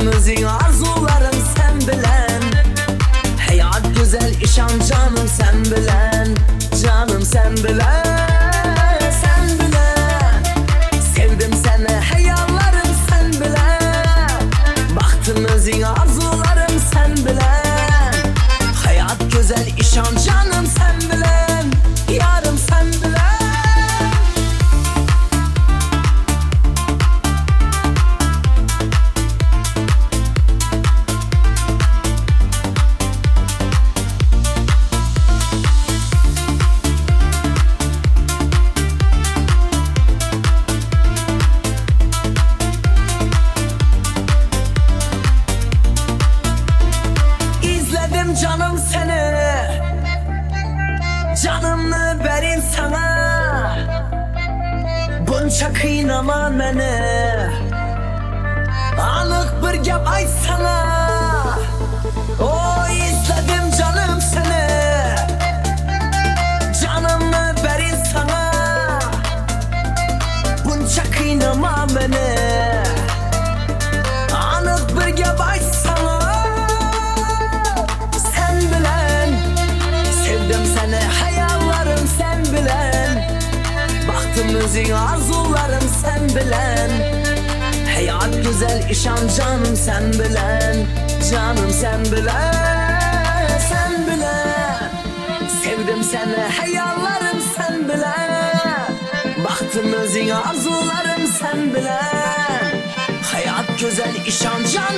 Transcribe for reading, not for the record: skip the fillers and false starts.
Baktığımızın arzularım sen bilen. Hayat güzel işan canım sen bilen. Canım sen bilen, sen bilen. Sevdim seni hayallarım sen bilen. Baktığımızın arzularım sen bilen. Hayat güzel işan canım sen bilen. Yarım sen bilen. Canım seni, canımı verin sana. Bunca kıynama beni, anık bir gep aytsana. O izledim canım seni, canımı verin sana. Bunca kıynama beni, anık bir gep aytsana. Sen bilen, baktığımızın arzularım sen bilen. Hayat güzel işan canım sen bilen. Canım sen bilen, sen bilen. Sevdim seni hayallarım sen bilen. Baktığımızın arzularım sen bilen. Hayat güzel işan canım